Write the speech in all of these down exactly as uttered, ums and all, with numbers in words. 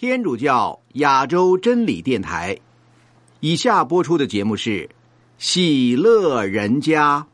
天主教亚洲真理电台，以下播出的节目是喜乐人家。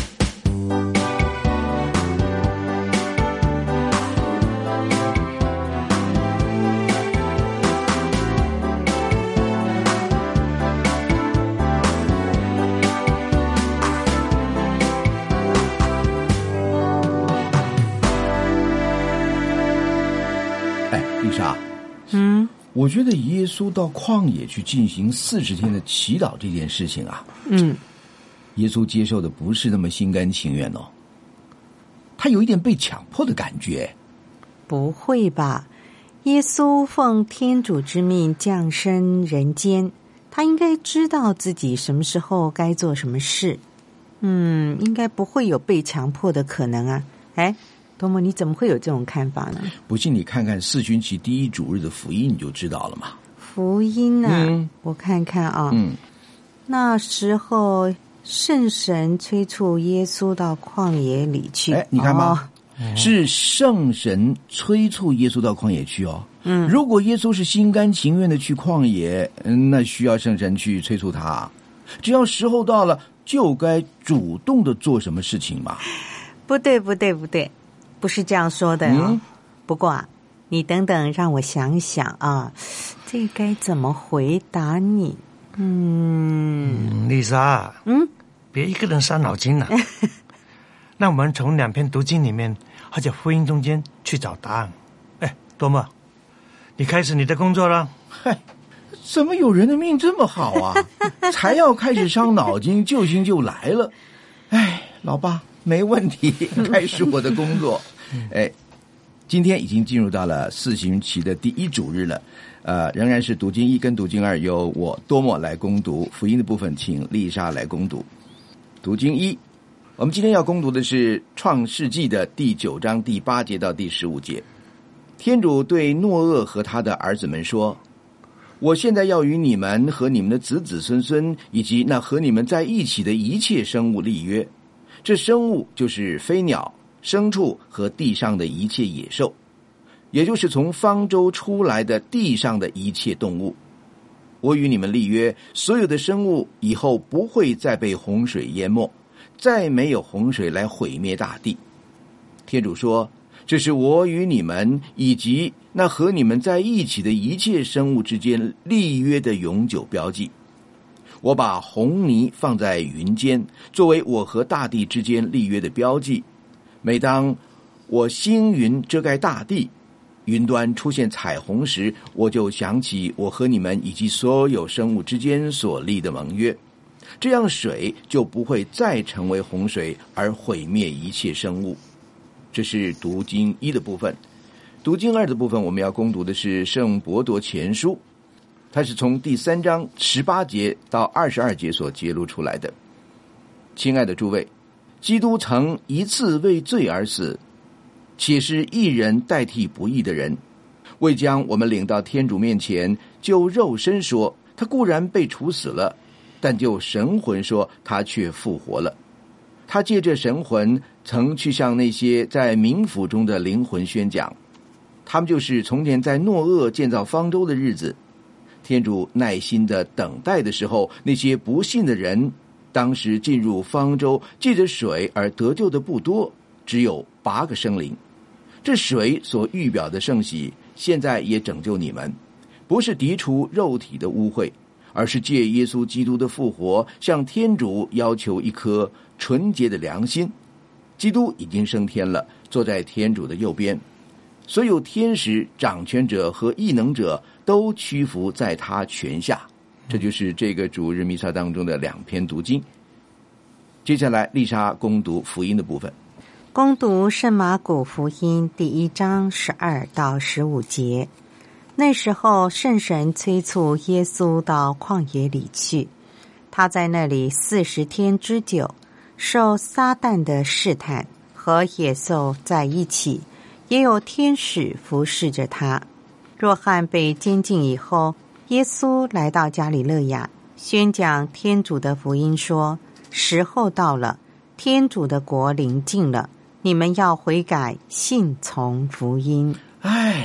嗯， 我觉得耶稣到旷野去进行四十天的祈祷这件事情啊， 嗯， 耶稣接受的不是那么心甘情愿哦，他有一点被强迫的感觉。 不会吧？耶稣奉天主之命降生人间，他应该知道自己什么时候该做什么事。嗯，应该不会有被强迫的可能啊。哎，多么，你怎么会有这种看法呢？ 不信你看看四旬期第一主日的福音你就知道了嘛。 福音啊， 嗯、 我看看啊， 嗯， 那时候圣神催促耶稣到旷野里去。 哎，你看吧、 哦， 是圣神催促耶稣到旷野去哦。 嗯， 如果耶稣是心甘情愿的去旷野，那需要圣神去催促他。只要时候到了，就该主动的做什么事情嘛。 不对，不对，不对。不是这样说的哦。 嗯、 不过啊，你等等，让我想想啊，这该怎么回答你？嗯， 嗯丽莎， 嗯， 别一个人伤脑筋了。那我们从两篇读经里面或者福音中间去找答案。哎，多么，你开始你的工作了？ 嗨，怎么有人的命这么好啊？才要开始伤脑筋，救星就来了。哎，老爸。没问题，开始我的工作。哎，今天已经进入到了四旬期的第一主日了，呃，仍然是读经一跟读经二由我多默来攻读，福音的部分请丽莎来攻读。读经一，我们今天要攻读的是创世纪的第九章第八节到第十五节。天主对诺厄和他的儿子们说：我现在要与你们和你们的子子孙孙以及那和你们在一起的一切生物立约。这生物就是飞鸟、牲畜和地上的一切野兽，也就是从方舟出来的地上的一切动物。我与你们立约，所有的生物以后不会再被洪水淹没，再没有洪水来毁灭大地。天主说，这是我与你们以及那和你们在一起的一切生物之间立约的永久标记。我把红泥放在云间，作为我和大地之间立约的标记。每当我星云遮盖大地，云端出现彩虹时，我就想起我和你们以及所有生物之间所立的盟约。这样水就不会再成为洪水而毁灭一切生物。这是读经一的部分。读经二的部分，我们要攻读的是圣伯多前书。它是从第三章十八节到二十二节所揭露出来的。亲爱的诸位，基督曾一次为罪而死，且是义人代替不义的人，为将我们领到天主面前，就肉身说他固然被处死了，但就神魂说他却复活了。他借着神魂曾去向那些在冥府中的灵魂宣讲，他们就是从前在诺厄建造方舟的日子，天主耐心的等待的时候，那些不信的人当时进入方舟借着水而得救的不多，只有八个生灵。这水所预表的圣洗现在也拯救你们，不是涤除肉体的污秽，而是借耶稣基督的复活向天主要求一颗纯洁的良心。基督已经升天了，坐在天主的右边，所有天使、掌权者和异能者都屈服在他权下。这就是这个主日弥撒当中的两篇读经。接下来丽莎攻读福音的部分。 攻读圣马古福音第一章十二到十五节。那时候圣神催促耶稣到旷野里去，他在那里四十天之久，受撒旦的试探，和野兽在一起，也有天使服侍着他。若翰被监禁以后，耶稣来到加里肋亚，宣讲天主的福音，说：时候到了，天主的国临近了，你们要悔改，信从福音。 哎，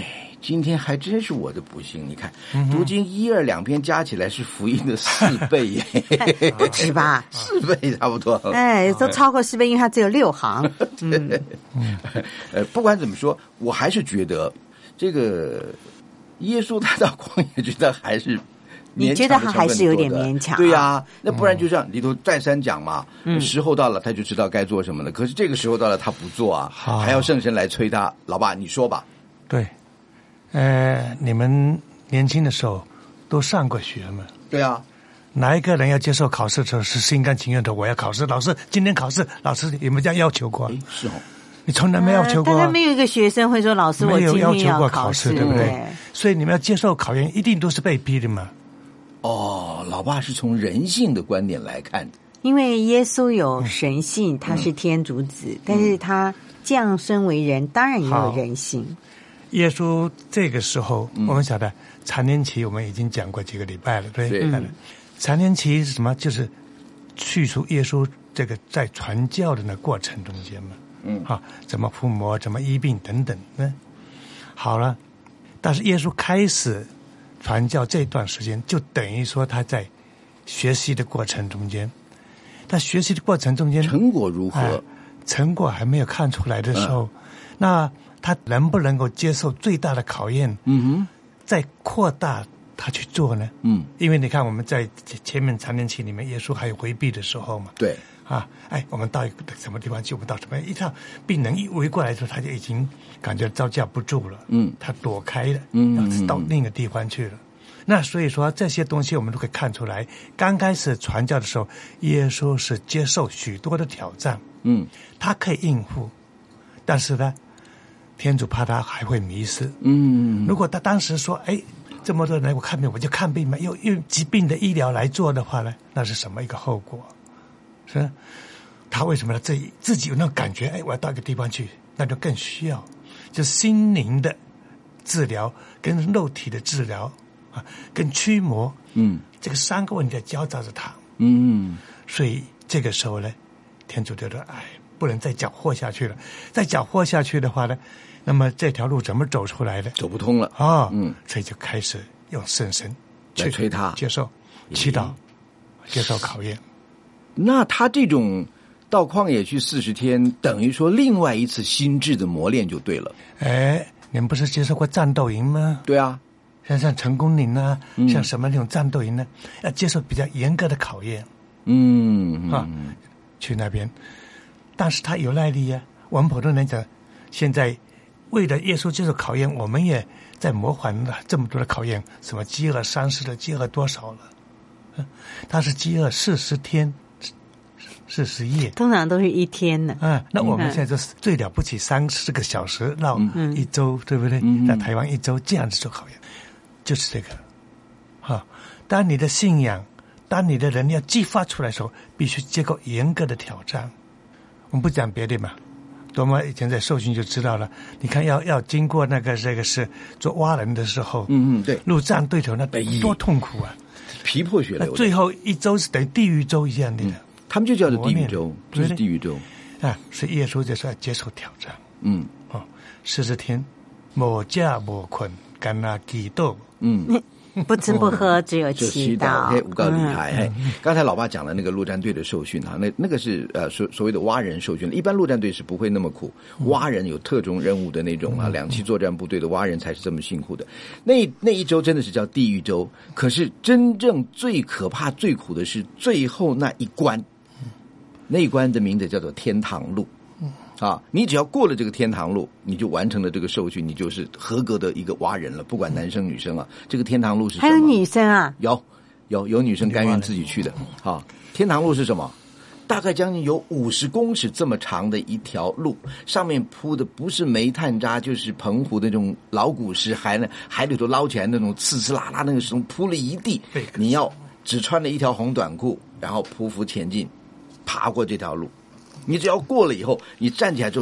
今天还真是我的不幸。你看，嗯、读经一二两篇加起来是福音的四倍耶， 是吧？ 四倍差不多。 哎，都超过四倍，因为它只有六行。嗯， 呃，不管怎么说，我还是觉得这个耶稣他到旷野去，他还是。 你觉得他还是有点勉强？ 对呀、啊，那不然就这样，里头再三讲嘛。嗯，时候到了，他就知道该做什么了。可是这个时候到了，他不做啊，还要圣神来催他。老爸，你说吧。 对，呃，你们年轻的时候都上过学吗？ 对啊。 哪一个人要接受考试的时候是心甘情愿的？我要考试，老师今天考试，老师有没有这样要求过？ 是哦。 你从来没要求过、啊， 大概没有一个学生会说：“老师，我今天要求过考试，对不对？”所以你们要接受考验，一定都是被逼的嘛。 哦，老爸是从人性的观点来看的， 因为耶稣有神性，他是天主子，嗯、但是他降生为人，当然也有人性。 耶稣这个时候，嗯、我们晓得残年期，我们已经讲过几个礼拜了，对。对嗯、残年期是什么？就是去除耶稣这个在传教的那过程中间嘛。嗯，啊，怎么附魔，怎么医病等等呢？好了，但是耶稣开始传教这段时间，就等于说他在学习的过程中间，他学习的过程中间成果如何？ 呃、成果还没有看出来的时候，嗯、那他能不能够接受最大的考验？ 嗯哼， 再扩大他去做呢？ 嗯， 因为你看我们在前面残年期里面，耶稣还有回避的时候嘛。 对。 啊，哎，我们到一个什么地方去？我们到什么？一到病人一围过来的时候，他就已经感觉招架不住了。嗯，他躲开了，嗯，要到另一个地方去了。嗯、那所以说这些东西我们都可以看出来。刚开始传教的时候，耶稣是接受许多的挑战，嗯，他可以应付，但是呢，天主怕他还会迷失。嗯，如果他当时说，哎，这么多人我看病，我就看病嘛，用用疾病的医疗来做的话呢，那是什么一个后果？是，他为什么呢？自己自己有那种感觉，哎，我要到一个地方去，那就更需要，就心灵的治疗跟肉体的治疗啊，跟驱魔，嗯，这个三个问题在交杂着他，嗯，所以这个时候呢，天主觉得，哎，不能再搅和下去了，再搅和下去的话呢，那么这条路怎么走出来的？ 走不通了啊、哦，嗯，所以就开始用圣神去催他接受祈祷，接受考验。 那他这种到旷野去四十天，等于说另外一次心智的磨练就对了。 哎，你们不是接受过战斗营吗？ 对啊， 像像成功岭啊，嗯、像什么那种战斗营呢？要接受比较严格的考验。 嗯啊，去那边，但是他有耐力呀、啊。我们普通人讲，现在为了耶稣接受考验，我们也在模缓了这么多的考验，什么饥饿三十的饥饿多少了？嗯、他是饥饿四十天。四十夜， 通常都是一天呢。 嗯，那我们现在就是最了不起三四个小时绕一周，嗯、对不对？嗯、在台湾一周这样子做考验，就是这个。哈，当你的信仰，当你的人要激发出来的时候，必须接受严格的挑战。我们不讲别的嘛，多么以前在受训就知道了。你看要，要要经过那个这个是做蛙人的时候， 嗯嗯，对， 陆战对头那多痛苦啊， 皮破血流。 最后一周是等于地狱周一样的。嗯， 他们就叫做地狱周，就是地狱周啊！所以耶稣就是要接受挑战。 嗯， 哦，四十天，无食无困，干那祈祷。 嗯， 不吃不喝，只有祈祷。 嘿，五告厉害。嘿，刚才老爸讲了那个陆战队的受训啊，那那个是呃所所谓的蛙人受训，一般陆战队是不会那么苦，蛙人有特种任务的那种啊，两栖作战部队的蛙人才是这么辛苦的。那那一周真的是叫地狱周，可是真正最可怕、最苦的是最后那一关。那一关的名字叫做天堂路，啊，你只要过了这个天堂路，你就完成了这个受训，你就是合格的一个蛙人了，不管男生女生啊。这个天堂路是什么？ 还有女生啊？ 有，有有女生甘愿自己去的。啊，天堂路是什么？大概将近有五十公尺这么长的一条路，上面铺的不是煤炭渣，就是澎湖的那种老古石，海呢海里头捞起来那种刺刺啦啦那个石头铺了一地，你要只穿了一条红短裤，然后匍匐前进。爬过这条路，你只要过了以后，你站起来之后是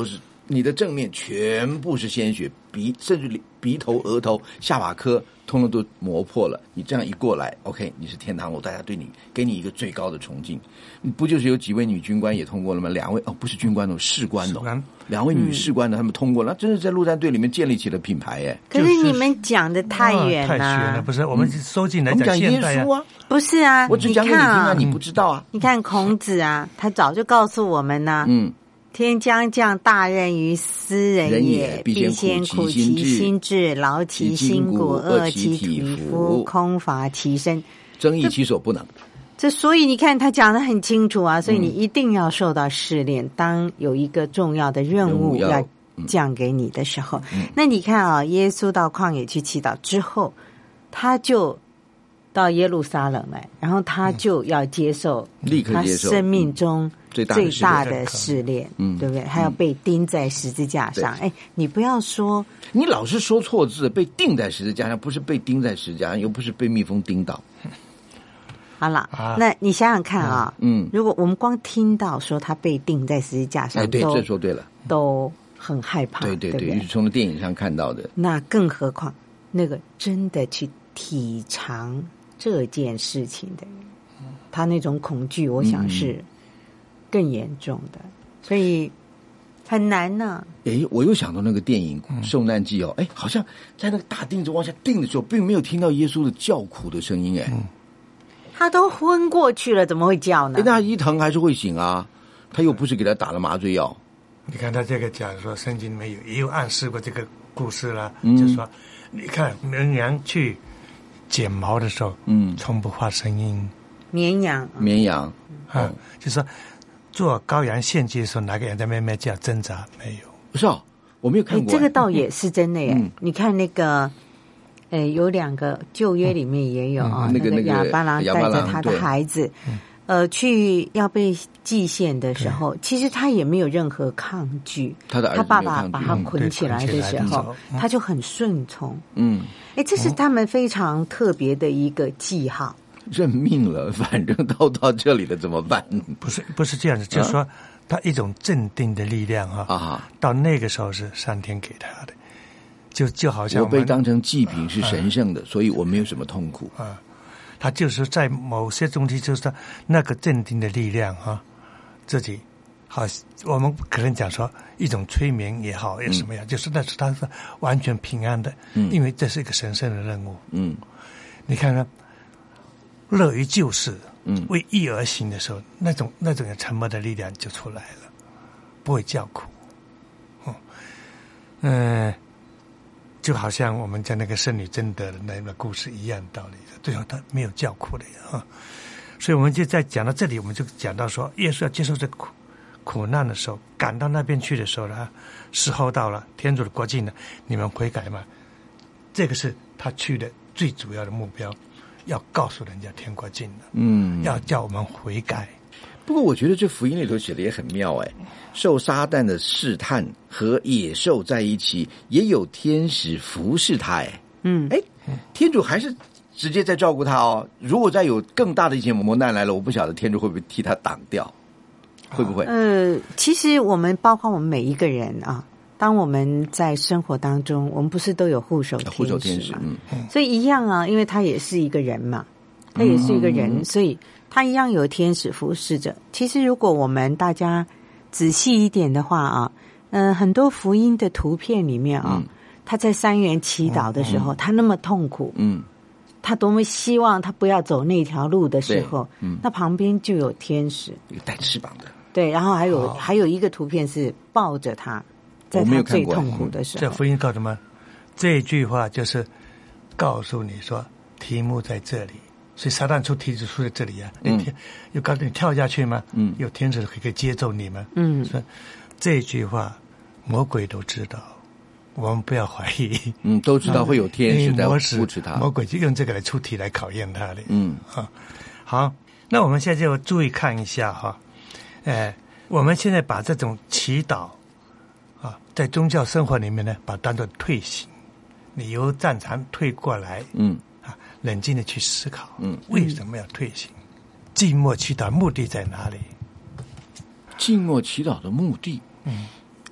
你的正面全部是鲜血，鼻甚至鼻头、额头、下巴颏通通都磨破了。你这样一过来 ，OK， 你是天堂楼，大家对你给你一个最高的崇敬。不就是有几位女军官也通过了吗？两位哦，不是军官哦，士官哦，两位女士官呢，他们通过了，真是在陆战队里面建立起了品牌耶。 可是你们讲的太远了， 太远了，不是？我们收进来讲耶稣啊， 不是啊， 我只讲给你听啊，你不知道啊。 你看孔子啊，他早就告诉我们呢，嗯。天将降大任于斯人也，必先苦其心志，劳其筋骨，饿其体肤，空乏其身， 争益其所不能。 这所以你看他讲得很清楚啊，所以你一定要受到试炼。当有一个重要的任务要降给你的时候，嗯、那你看啊，耶稣到旷野去祈祷之后，他就到耶路撒冷来，然后他就要接受他生命中最大的试炼，嗯，对不对？还要被钉在十字架上。哎，你不要说， 你老是说错字，被钉在十字架上，不是被钉在十字架上，又不是被蜜蜂叮到。 好了，啊、那你想想看啊，嗯，如果我们光听到说他被钉在十字架上， 哎，对，这说对了， 都很害怕， 对对 对, 对， 是从电影上看到的。 那更何况那个真的去体尝这件事情的人，他那种恐惧，我想是更严重的，嗯、所以很难呢、啊。 哎，我又想到那个电影《受难记》哦，哎，好像在那个大钉子往下钉的时候，并没有听到耶稣的叫苦的声音，哎、嗯， 他都昏过去了，怎么会叫呢？ 那一疼还是会醒啊，他又不是给他打了麻醉药。 你看他这个讲说，圣经里面有也有暗示过这个故事啦，嗯、就是说，你看绵羊去剪毛的时候，嗯，从不发声音。 绵羊， 绵羊， 啊，嗯、就是说做羔羊献祭的时候，哪个人在咩咩叫挣扎？没有， 不是哦，我没有看过。 这个倒也是真的耶。嗯、你看那个，呃，有两个旧约里面也有啊，嗯、那个亚巴郎带着他的孩子，呃，去要被祭献的时候，其实他也没有任何抗拒。 他的儿子他爸爸把他捆起来的时候，嗯、他就很顺从。嗯，哎，这是他们非常特别的一个记号。 认命了，反正都到这里了，怎么办？ 不是，不是这样子，就是说，他一种镇定的力量哈啊，到那个时候是上天给他的，就就好像我被当成祭品是神圣的，啊、所以我没有什么痛苦啊。他就是在某些东西，就是那个镇定的力量哈，自己好，我们可能讲说一种催眠也好，也什么样，嗯、就是那是他是完全平安的，嗯，因为这是一个神圣的任务，嗯，你看看。乐于救世，嗯，为义而行的时候，那种那种沉默的力量就出来了，不会叫苦，哦，嗯、呃，就好像我们讲那个圣女贞德的那个故事一样道理，最后他没有叫苦的啊，所以我们就在讲到这里，我们就讲到说，耶稣要接受这苦苦难的时候，赶到那边去的时候呢，时候到了，天主的国境呢，你们悔改嘛，这个是他去的最主要的目标。要告诉人家天国近了，嗯，要叫我们悔改。 不过我觉得这福音里头写的也很妙哎，受撒旦的试探和野兽在一起，也有天使服侍他哎，嗯，哎，天主还是直接在照顾他哦。如果再有更大的一些磨难来了，我不晓得天主会不会替他挡掉，会不会？ 呃，其实我们包括我们每一个人啊。当我们在生活当中，我们不是都有护守天使吗？护守天使，嗯，所以一样啊，因为他也是一个人嘛，他也是一个人，嗯、所以他一样有天使服侍着。其实，如果我们大家仔细一点的话啊，嗯、呃，很多福音的图片里面啊，嗯、他在三元祈祷的时候，嗯、他那么痛苦，嗯，他多么希望他不要走那条路的时候，嗯，那旁边就有天使， 一个带翅膀的， 对，然后还有、哦、还有一个图片是抱着他。在他最痛苦的时候， 这福音告诉什么？这句话就是告诉你说，题目在这里，所以撒旦出题就出在这里啊！嗯、你又告诉你跳下去吗？嗯，有天使可以接咒你吗？嗯，所以这句话魔鬼都知道，我们不要怀疑。 嗯，都知道会有天使在扶持他， 魔鬼就用这个来出题来考验他的。嗯，啊，好，那我们现在就注意看一下哈，哎，我们现在把这种祈祷。啊，在宗教生活里面呢，把它当作退行，你由战场退过来，嗯，啊，冷静的去思考，嗯，为什么要退行？静默祈祷目的在哪里？ 静默祈祷的目的， 嗯，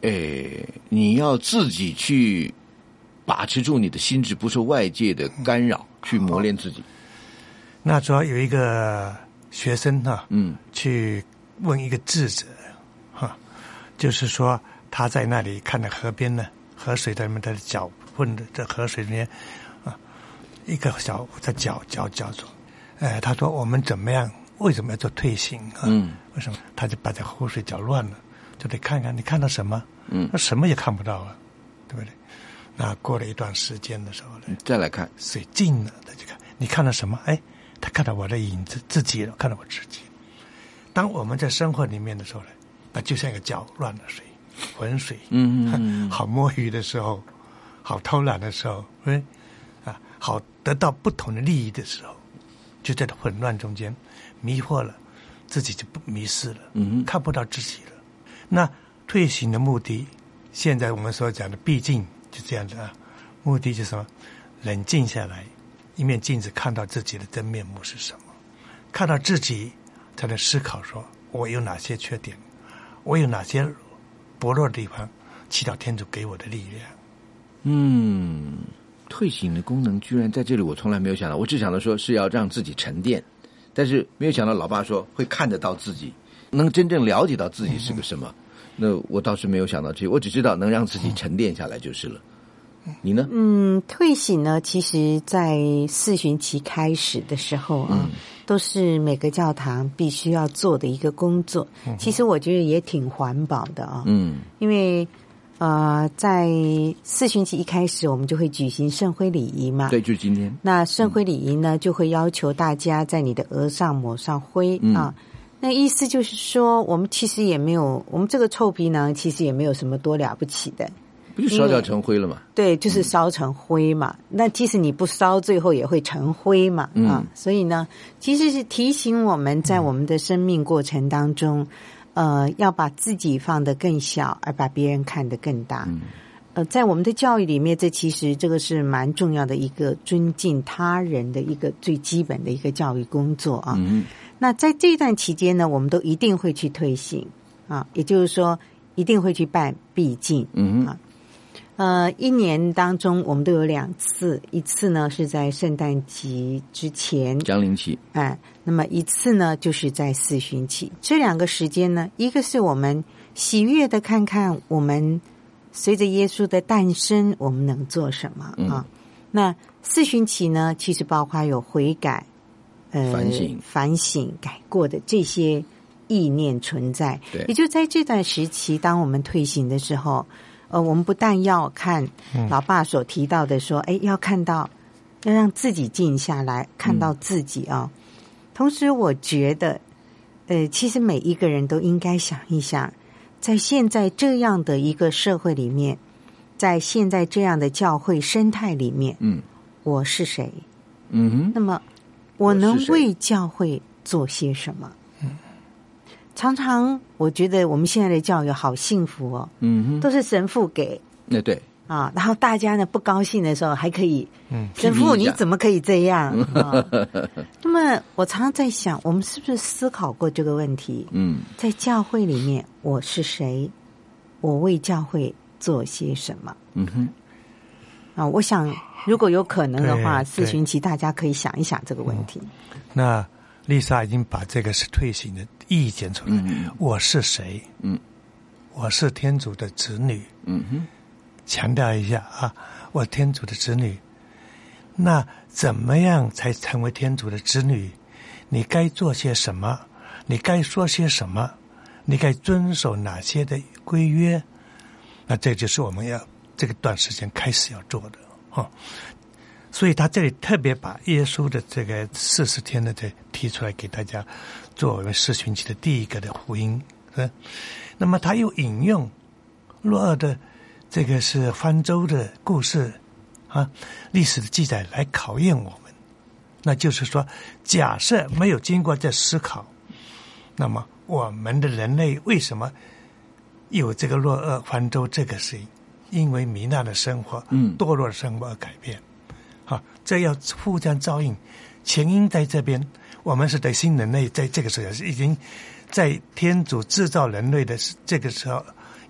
诶，你要自己去把持住你的心智，不受外界的干扰，去磨练自己。 那主要有一个学生哈、啊， 嗯， 去问一个智者，哈、啊，就是说他在那里看到河边呢，河水在那边，他的脚混的在河水里面，啊，一个小的脚脚脚着，呃，他说我们怎么样？为什么要做退行啊？ 嗯， 为什么？他就把这河水搅乱了，就得看看你看到什么？ 嗯， 那什么也看不到啊，对不对？那过了一段时间的时候呢， 再来看水静了，他就看你看到什么？哎，他看到我的影子，自己了，看到我自己。当我们在生活里面的时候呢，那就像一个搅乱的水、浑水， 嗯嗯， 好摸鱼的时候，好偷懒的时候，嗯，啊，好得到不同的利益的时候，就在混乱中间迷惑了，自己就不迷失了， 嗯， 看不到自己了。那退行的目的，现在我们所讲的毕竟就这样子啊，目的就是什么？冷静下来，一面镜子看到自己的真面目是什么，看到自己才能思考说，我有哪些缺点，我有哪些薄弱的地方，祈祷天主给我的力量。 嗯，退行的功能居然在这里，我从来没有想到，我只想到说是要让自己沉淀，但是没有想到老爸说会看得到自己，能真正了解到自己是个什么。嗯，那我倒是没有想到这些，我只知道能让自己沉淀下来就是了。你呢？ 嗯，退行呢，其实在四旬期开始的时候啊，嗯，都是每个教堂必须要做的一个工作。嗯，其实我觉得也挺环保的啊。嗯，因为呃，在四旬期一开始，我们就会举行圣灰礼仪嘛。 对，就是今天。 那圣灰礼仪呢，嗯，就会要求大家在你的额上抹上灰，嗯，啊。那意思就是说，我们其实也没有，我们这个臭皮囊其实也没有什么多了不起的， 不就烧掉成灰了吗？ 对，就是烧成灰嘛。嗯，那即使你不烧，最后也会成灰嘛，嗯，啊。所以呢，其实是提醒我们在我们的生命过程当中，呃，要把自己放得更小，而把别人看得更大。嗯，呃，在我们的教育里面，这其实这个是蛮重要的一个尊敬他人的一个最基本的一个教育工作啊。嗯，那在这段期间呢，我们都一定会去退行啊，也就是说一定会去办毕竟。嗯啊，呃，一年当中我们都有两次，一次呢是在圣诞节之前降临期， 哎，那么一次呢就是在四旬期。这两个时间呢，一个是我们喜悦的看看我们随着耶稣的诞生，我们能做什么啊？嗯，那四旬期呢，其实包括有悔改。呃， 反省、 反省、改过的这些意念存在， 对， 也就在这段时期，当我们退行的时候，呃，我们不但要看老爸所提到的说，哎，要看到，要让自己静下来，看到自己啊，嗯。同时，我觉得，呃，其实每一个人都应该想一想，在现在这样的一个社会里面，在现在这样的教会生态里面，嗯，我是谁？嗯哼，那么。我能为教会做些什么？嗯，常常我觉得我们现在的教育好幸福哦，嗯哼，都是神父给， 那对啊，然后大家呢不高兴的时候还可以，嗯，神父你怎么可以这样？啊，那么我常常在想，我们是不是思考过这个问题？嗯，在教会里面我是谁？我为教会做些什么？嗯哼，啊，我想。如果有可能的话，四旬期大家可以想一想这个问题。 嗯，那丽莎已经把这个是退行的意见出来。嗯，我是谁？嗯，我是天主的子女。嗯哼，强调一下啊，我天主的子女。那怎么样才成为天主的子女？你该做些什么？你该说些什么？你该遵守哪些的规约？那这就是我们要这个段时间开始要做的。哦，所以他这里特别把耶稣的这个四十天的这提出来给大家，作为四旬期的第一个的福音。嗯，那么他又引用若二的这个是方舟的故事啊，历史的记载来考验我们。那就是说，假设没有经过这思考，那么我们的人类为什么有这个若二方舟这个事情？因为糜烂的生活，嗯，堕落的生活而改变，好，这要互相照应，前因在这边，我们是对新人类在这个时候是已经在天主制造人类的这个时候，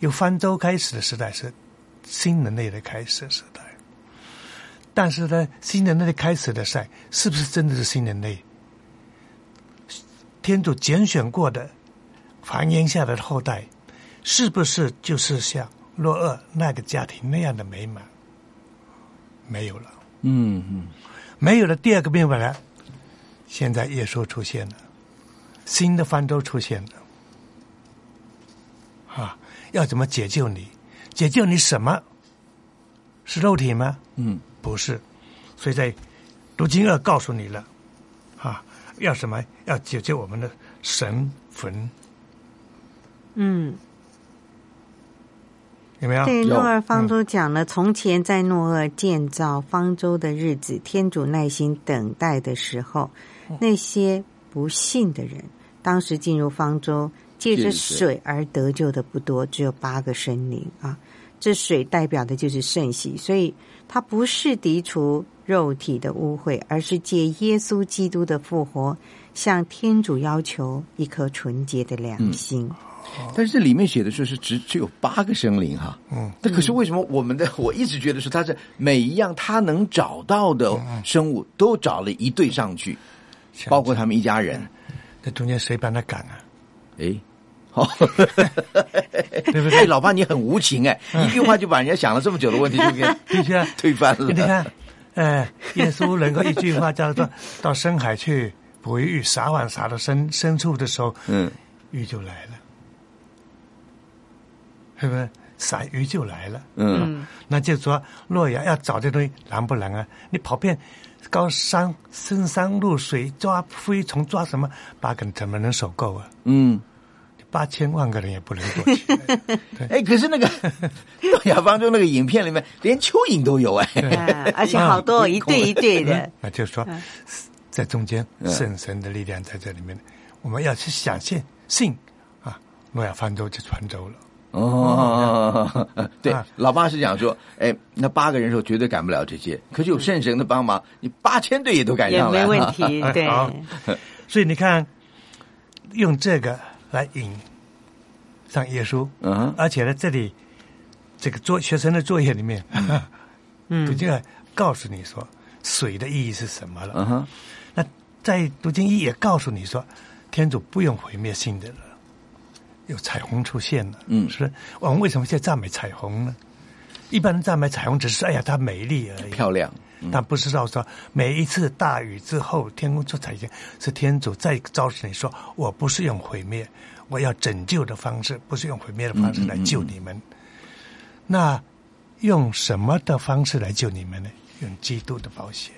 由方舟开始的时代是新人类的开始的时代。但是呢，新人类的开始的时代是不是真的是新人类？天主拣选过的繁衍下来的后代，是不是就是像诺厄那个家庭那样的美满？没有了。 嗯嗯， 没有了。第二个明白了，现在耶稣出现了，新的方舟出现了。啊，要怎么解救你？解救你什么？是肉体吗？ 嗯， 不是。所以在读经二告诉你了，啊，要什么？要解救我们的神魂。 嗯， 有没有？ 对，诺尔方舟讲了，从前在诺尔建造方舟的日子，天主耐心等待的时候，那些不信的人，当时进入方舟，借着水而得救的不多，只有八个生灵啊。这水代表的就是圣洗，所以它不是涤除肉体的污秽，而是借耶稣基督的复活，向天主要求一颗纯洁的良心。 嗯，但是这里面写的说是只只有八个生灵哈，嗯，那可是为什么我们的我一直觉得说他是每一样他能找到的生物都找了一对上去，包括他们一家人， 这中间谁帮他赶啊？ 哎。好，对不对？老爸，你很无情哎，一句话就把人家想了这么久的问题就给推翻了。 你看，呃，耶稣能够一句话叫做“到深海去捕鱼，撒网撒到深深处的时候，嗯，鱼就来了，是不是？撒鱼就来了，嗯，那就说诺亚要找这东西难不难啊？你跑遍高山深山入水抓飞虫抓什么，八个人怎么能守够啊？嗯。八千万个人也不能躲起来。 哎，可是那个诺亚方舟那个影片里面，连蚯蚓都有哎， 啊，而且好多一对一对的。 那就是说，在中间圣神的力量在这里面，我们要去相信信啊，诺亚方舟就船舟了。 哦，对，老爸是讲说，哎，那八个人手绝对赶不了这些，可是有圣神的帮忙，你八千队也都赶上来， 也没问题。对， 所以你看，用这个来引上耶稣，嗯，而且呢，这里这个作学生的作业里面，嗯，读经二告诉你说水的意义是什么了。嗯哼，那在读经一也告诉你说，天主不用毁灭性的了，有彩虹出现了。嗯，是我们为什么现在赞美彩虹呢？一般人赞美彩虹只是哎呀它美丽而已， 漂亮。 但不知道说每一次大雨之后天空出彩虹，是天主在召使你说，我不是用毁灭，我要拯救的方式，不是用毁灭的方式来救你们。嗯嗯嗯，那用什么的方式来救你们呢？用基督的宝血。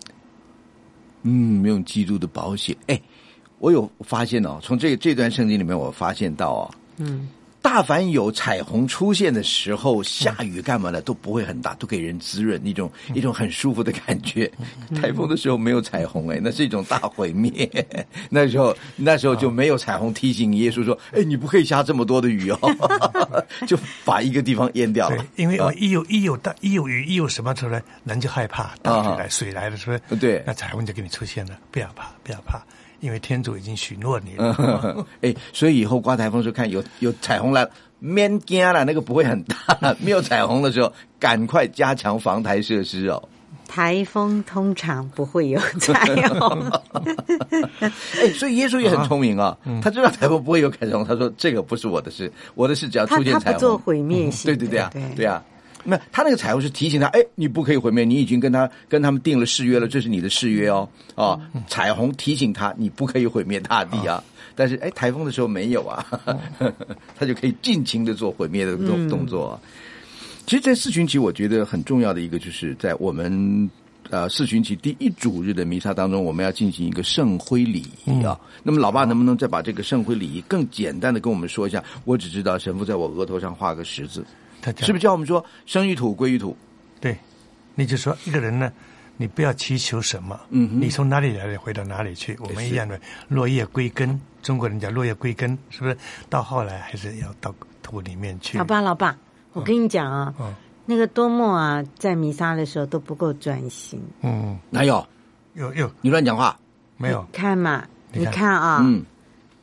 嗯，用基督的宝血。哎，我有发现哦，从这这段圣经里面我发现到哦，嗯。大凡有彩虹出现的时候，下雨干嘛的都不会很大，都给人滋润，一种一种很舒服的感觉。台风的时候没有彩虹，哎，那是一种大毁灭。那时候那时候就没有彩虹提醒耶稣说，哎，你不可以下这么多的雨哦，就把一个地方淹掉了。 对，因为我一有一有大一有雨一有什么出来，人就害怕，大水来水来了，是不是？ 对， 那彩虹就给你出现了，不要怕，不要怕。因为天主已经许诺你了， 哎，所以以后刮台风的时候看有有彩虹来，免惊了，那个不会很大了。没有彩虹的时候，赶快加强防台设施哦。 台风通常不会有彩虹。 哎，所以耶稣也很聪明啊，他知道台风不会有彩虹，他说这个不是我的事，我的事只要出现彩虹， 他他不做毁灭性、 嗯。对对对啊，对对啊。那他那个彩虹是提醒他，哎，你不可以毁灭，你已经跟他跟他们定了誓约了，这是你的誓约哦，啊，彩虹提醒他，你不可以毁灭大地啊。但是，哎，台风的时候没有啊，他就可以尽情的做毁灭的动动作、啊。其实，在四旬期，我觉得很重要的一个，就是在我们呃四旬期第一主日的弥撒当中，我们要进行一个圣灰礼仪啊。嗯、那么，老爸能不能再把这个圣灰礼仪更简单的跟我们说一下？我只知道神父在我额头上画个十字。是不是叫我们说生于土归于土？ 对，你就说一个人呢，你不要祈求什么，嗯，你从哪里来的回到哪里去。我们一样的落叶归根，中国人讲落叶归根，是不是？到后来还是要到土里面去。 老爸，老爸，我跟你讲啊，嗯、那个多默啊，在弥撒的时候都不够专心。 嗯，哪有？ 有有， 你乱讲话， 没有？ 你看嘛，你看, 你看啊，嗯。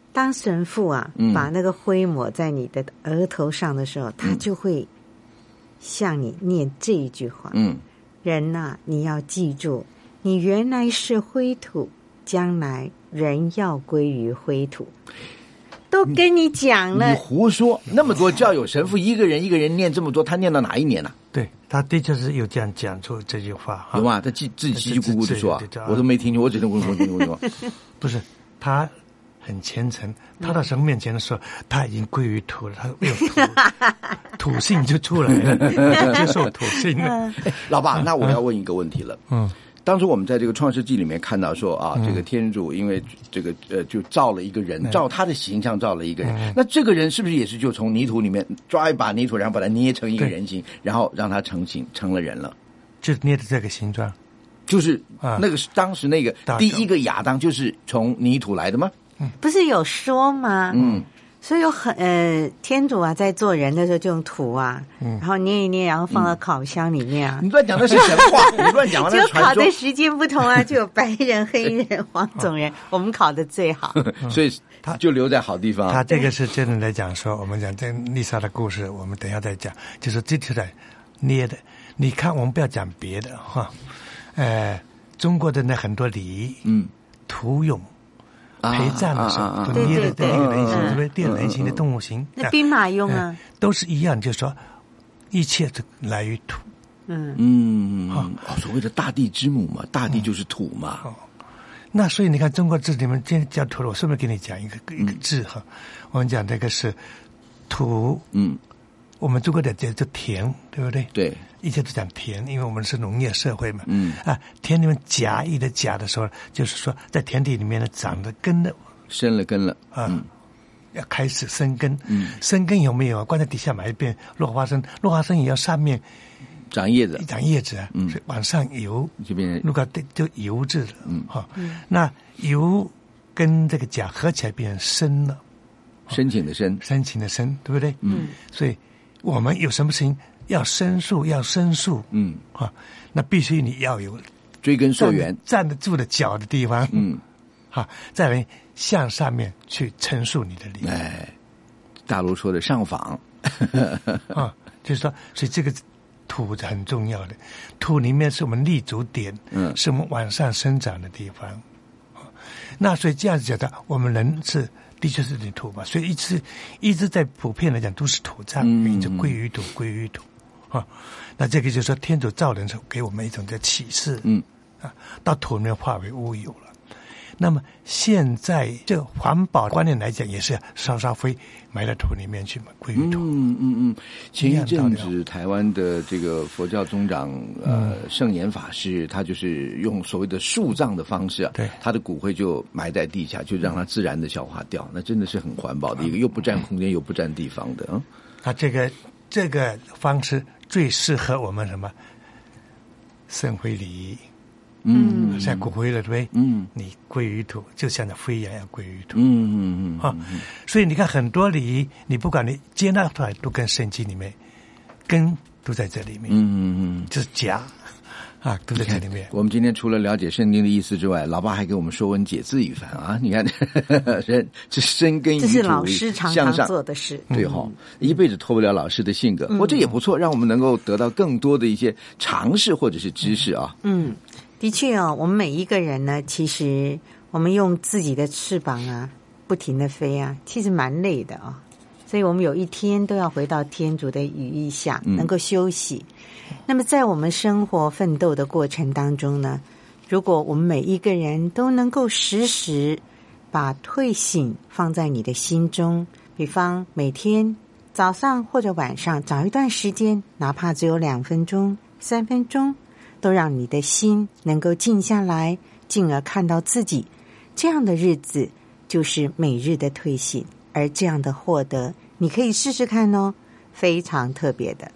当神父啊、嗯、把那个灰抹在你的额头上的时候，他就会向你念这一句话：嗯，人呐、啊，你要记住，你原来是灰土，将来人要归于灰土。都跟你讲了， 你胡说！那么多教友神父，一个人一个人念这么多，他念到哪一年呢、啊？ 对，他的确是有这样讲出这句话， 有吗？他自自己叽叽咕咕的说、啊，我都没听见，我只能问问问问。 不是，他很虔诚，他到神面前的时候，他已经归于土了，他没有土土性就出来了，接受土性了。 老爸，那我要问一个问题了，嗯。当初我们在这个创世纪里面看到说啊，这个天主因为这个呃就造了一个人，照他的形象造了一个人，那这个人是不是也是就从泥土里面抓一把泥土，然后把它捏成一个人形，然后让他成形成了人了？ 就捏的这个形状， 就是那个是当时那个第一个亚当就是从泥土来的吗？ 不是有说吗？嗯。所以有很呃，天主啊，在做人的时候就用土啊，嗯、然后捏一捏，然后放到烤箱里面啊。 嗯、你乱讲的是神话，你乱讲的是传说。 就烤的时间不同啊，就有白人、黑人、黄种人，我们烤的最好， 所以他就留在好地方。 他这个是真的来讲说，我们讲这丽莎的故事，我们等一下再讲，就是这就在捏的。你看，我们不要讲别的哈，呃，中国的那很多礼仪，嗯，土俑。陪葬的时候，都捏的这个人形，是不是电人形的动物形？ 那兵马俑啊， 都是一样，就是说一切都来于土。 嗯嗯，哦，所谓的大地之母嘛，大地就是土嘛。 哦，那所以你看中国字里面今天讲土了，我顺便给你讲一个一个字哈，我们讲这个是土，嗯，我们中国的叫做田，对不对？ 对。 一切都讲田，因为我们是农业社会嘛。嗯啊，田里面甲乙的甲的时候，就是说在田地里面呢长了根了， 生了根了啊，嗯、要开始生根。嗯，生根有没有？关在底下埋一遍落花生，落花生也要上面长叶子， 长叶子啊。嗯，所以往上游， 这边如果就游字了。嗯，哈、哦，嗯、那游跟这个甲合起来变成申了， 申请的申， 申请的申，对不对？嗯，所以我们有什么事情？要申诉，要申诉，嗯，啊，那必须你要有追根溯源， 站得住的脚的地方，嗯，好，再来向上面去陈述你的理念。 哎，大陆说的上访， 啊，就是说，所以这个土很重要的，土里面是我们立足点，嗯，是我们往上生长的地方，啊，那所以这样子讲的，我们人是。的确是你土嘛，所以一直一直在普遍来讲都是土葬，名字归于土，归于土啊。那这个就是说天主造人时候给我们一种叫启示，嗯啊，到土里面化为乌有了。那么现在这个环保观念来讲，也是稍稍灰埋到土里面去嘛，归于土。 嗯嗯嗯。前一阵子台湾的这个佛教宗长呃圣严法师，他就是用所谓的树葬的方式啊， 对， 他的骨灰就埋在地下，就让它自然的消化掉。那真的是很环保的一个，又不占空间又不占地方的啊。 啊，这个这个方式最适合我们什么圣灰礼仪。嗯，像骨灰了，对不对？嗯，你归于土，就像那灰一样要归于土。嗯嗯嗯，啊，所以你看很多礼仪，你不管你接纳出来，都跟圣经里面根都在这里面。嗯嗯嗯，就是家啊，都在这里面。 我们今天除了了解圣经的意思之外，老爸还给我们说文解字一番啊！你看，人这深耕于土， 这是老师常常做的事， 对哈、哦，一辈子脱不了老师的性格。不过这也不错，让我们能够得到更多的一些常识或者是知识啊。 嗯。的确哦，我们每一个人呢，其实我们用自己的翅膀啊，不停的飞啊，其实蛮累的啊、哦。所以我们有一天都要回到天主的羽翼下，能够休息。嗯、那么在我们生活奋斗的过程当中呢，如果我们每一个人都能够时时把退省放在你的心中，比方每天早上或者晚上找一段时间，哪怕只有两分钟、三分钟。都让你的心能够静下来，进而看到自己，这样的日子就是每日的退省，而这样的获得，你可以试试看哦，非常特别的。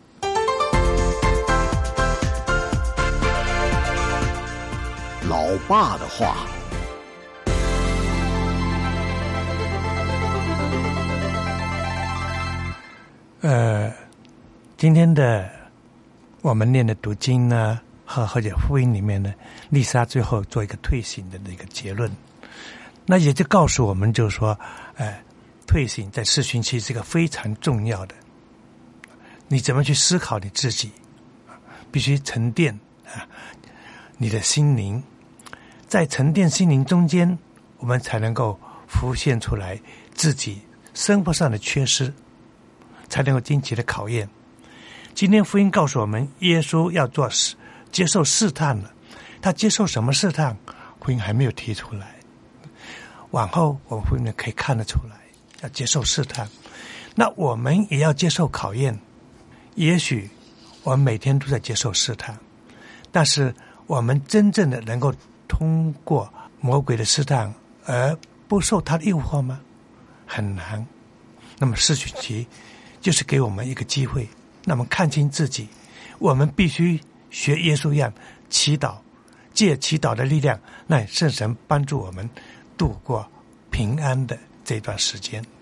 老爸的话， 呃，今天的我们念的读经呢。和或者福音里面呢，丽莎最后做一个退省的那个结论。 那也就告诉我们，就是说，呃，退省在四旬期是一个非常重要的。你怎么去思考你自己？必须沉淀啊，你的心灵，在沉淀心灵中间，我们才能够浮现出来自己生活上的缺失，才能够经起的考验。今天福音告诉我们，耶稣要做接受试探了。他接受什么试探？福音还没有提出来。往后我们福音可以看得出来，要接受试探。那我们也要接受考验。也许我们每天都在接受试探，但是我们真正的能够通过魔鬼的试探而不受他的诱惑吗？很难。那么四旬期就是给我们一个机会，那么看清自己，我们必须学耶稣一样祈祷，借祈祷的力量，让圣神帮助我们度过平安的这段时间。